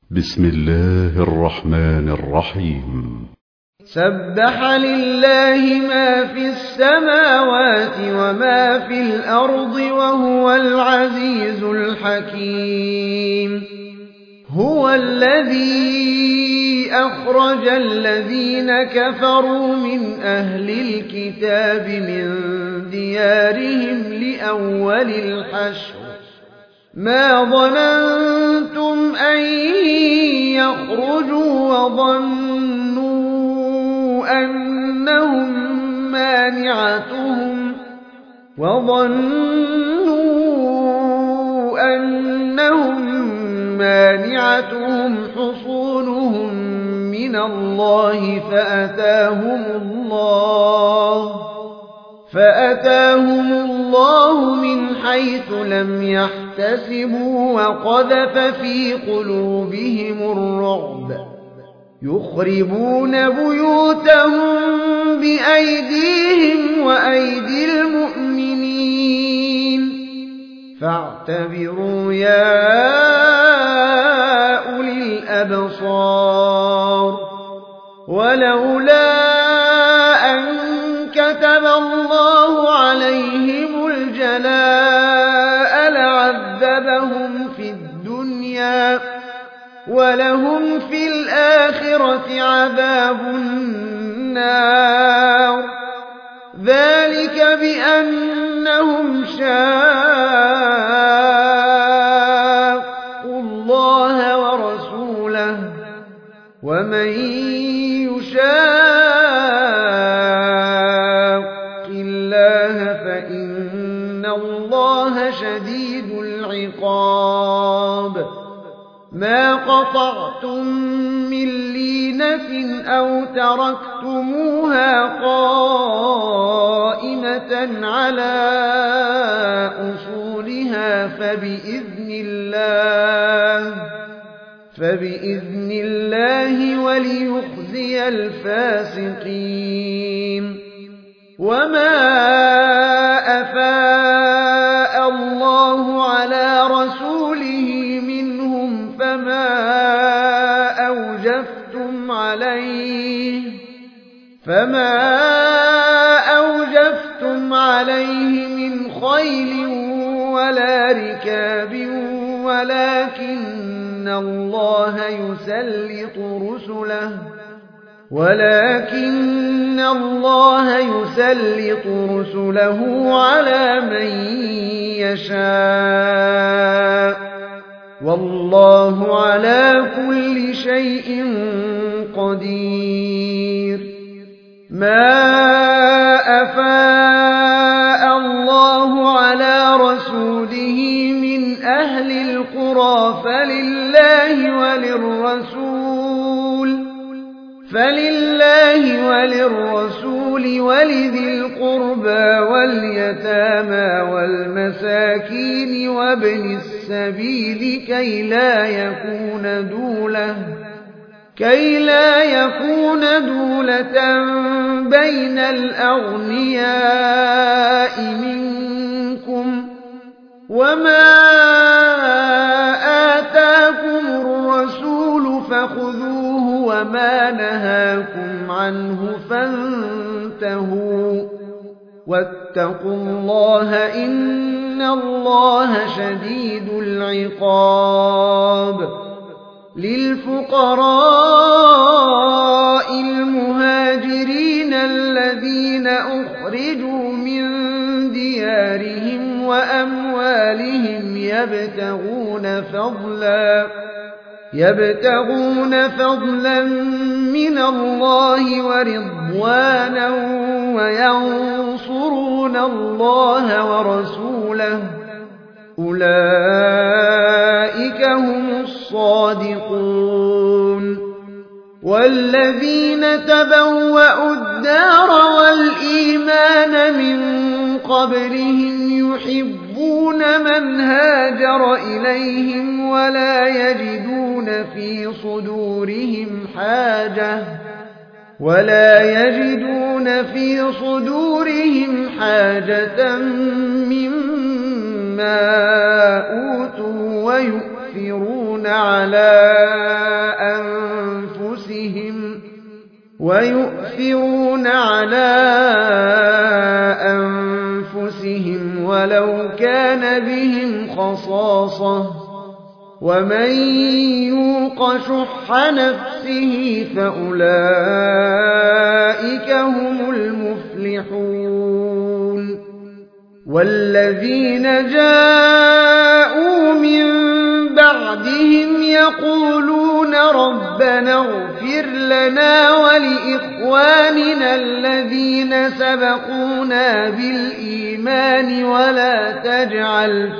بسم الله الرحمن الرحيم. سبح لله ما في السماوات وما في الأرض وهو العزيز الحكيم. هو الذي أخرج الذين كفروا من أهل الكتاب من ديارهم لأول الحشر ما ظننتم أن يخرجوا وظنوا أنهم مانعتهم حصونهم من الله فأتاهم الله من حيث لم يحتسبوا وقذف في قلوبهم الرعب يخربون بيوتهم بأيديهم وأيدي المؤمنين فاعتبروا يا أولي الأبصار. ولولا أن كتب الله عليهم الجلاء لعذبهم في الدنيا ولهم في الآخرة عذاب النار. ذلك بأنهم شاقوا الله ورسوله ومن يشاق الله فإن الله شديد العقاب. ما قطعتم من لينة أو تركتموها قائمة على أصولها فبإذن الله وليخزي الفاسقين. وما أفاء الله على رسوله منهم فما أوجفتم عليه من خيل ولا ركاب ولكن الله يسلط رسله على من يشاء والله على كل شيء قدير. ما أفاء الله على رسوله من أهل القرى فلله وللرسول ولذي القربى واليتامى والمساكين وابن السبيل كي لا يكون دولة بين الأغنياء منكم. وما آتاكم الرسول فخذوه وما نهاكم عنه فانتهوا واتقوا الله إن الله شديد العقاب. للفقراء المهاجرين الذين أخرجوا من ديارهم وأموالهم يبتغون فضلا من الله ورضوانا وينصرون الله ورسوله أولئك هم الصادقون. والذين تبوأوا الدار والإيمان من قبلهم يحبون من هاجر إليهم ولا يجدون في صدورهم حاجة مما أوتوا ويؤثرون ويؤثرون على أنفسهم ولو كان بهم خصاصة ومن يوق شح نفسه فأولئك هم المفلحون والذين جاءوا من بعدهم يقولون ربنا اغفر لنا ولإخواننا الذين سبقونا بالإيمان ولا تجعل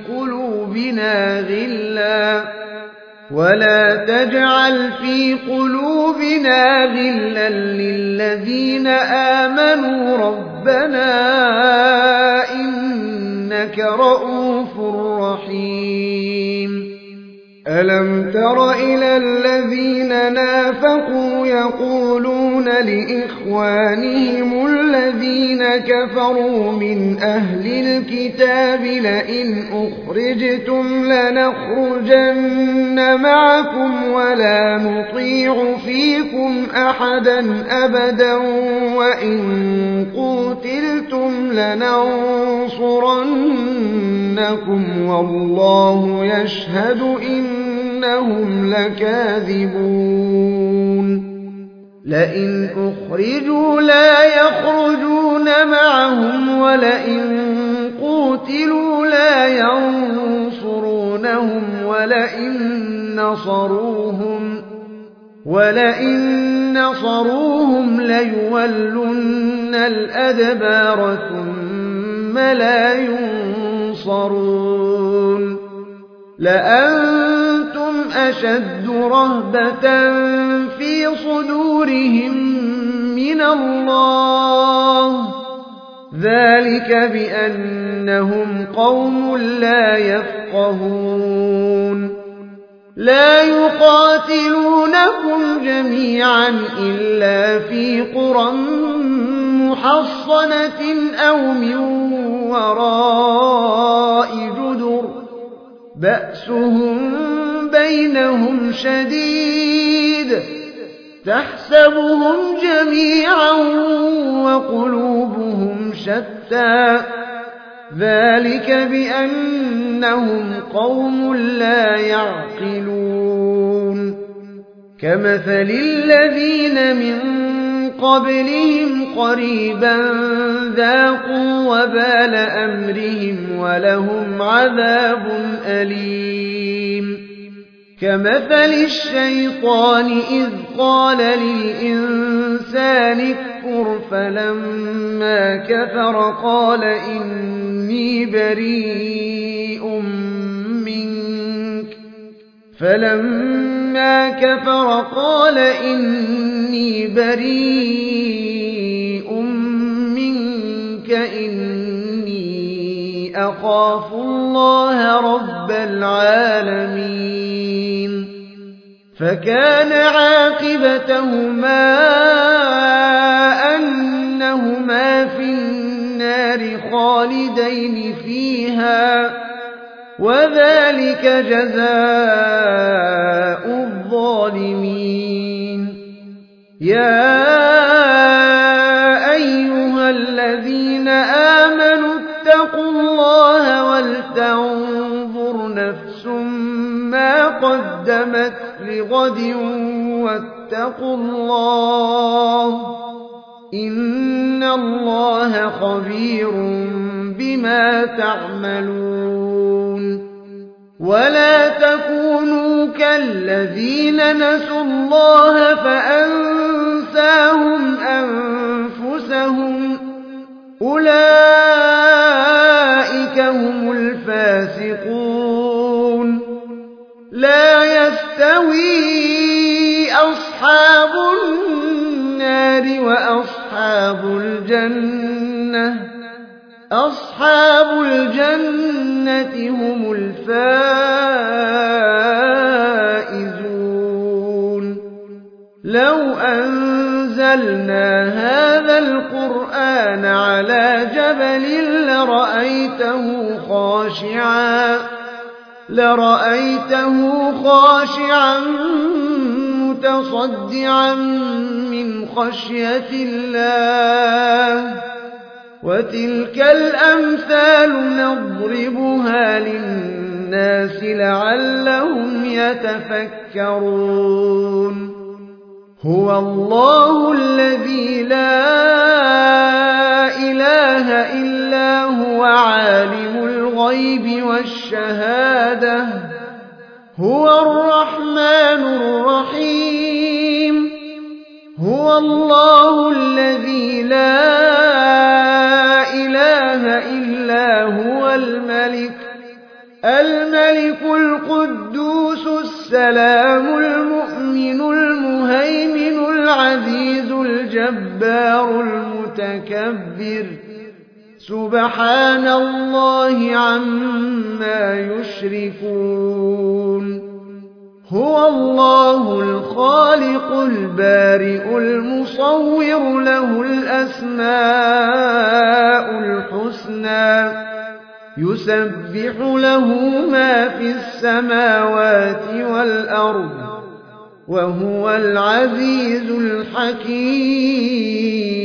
في قلوبنا غلا للذين آمنوا ربنا إنك رؤوف رحيم ألم تر إلى الذين نافقوا يقولون لإخوانهم الذين كفروا من أهل الكتاب لئن أخرجتم لنخرجن معكم ولا نطيع فيكم أحدا أبدا وإن قوتلتم لننصرنكم والله يشهد إنهم لكاذبون لئن أخرجوا لا يخرجون معهم ولئن قوتلوا لا ينصرونهم ولئن نصروهم ليولن الأدبار ثم لا ينصرون لأنتم أشد رهبة في صدورهم من الله ذلك بأنهم قوم لا يفقهون لا يقاتلونكم جميعا إلا في قرى محصنة أو من وراء جدر بأسهم بينهم شديد تحسبهم جميعا وقلوبهم شتى ذلك بأنهم قوم لا يعقلون كمثل الذين من قبلهم قريبا ذاقوا وبال أمرهم ولهم عذاب أليم كمثل الشيطان إذ قال للإنسان اكفر فلما كفر قال إني بريء منك إني أخاف الله رب العالمين فكان عاقبتهما أنهما في النار خالدين فيها وذلك جزاء الظالمين يا أيها الذين آمنوا اتقوا الله ولتنظر نفس ما قدمت لغد واتقوا الله إن الله خبير بما تعملون ولا تكونوا كالذين نسوا الله فأنساهم أنفسهم أولئك هم الفاسقون لا يستوي أصحاب النار وأصحاب الجنة هم الفائزون لو أنزلنا هذا القرآن على جبل لرأيته لرأيته خاشعا متصدعا من خشية الله. وتلك الأمثال نضربها للناس لعلهم يتفكرون. هو الله الذي لا إله إلا هو عالم الغيب والشهادة هو الرحمن الرحيم. هو الله الذي لا إله إلا هو الملك القدوس السلام المؤمن المهيمن العزيز الجبار المتكبر سبحان الله عما يشركون. هو الله الخالق البارئ المصور له الأسماء الحسنى يسبح له ما في السماوات والأرض وهو العزيز الحكيم.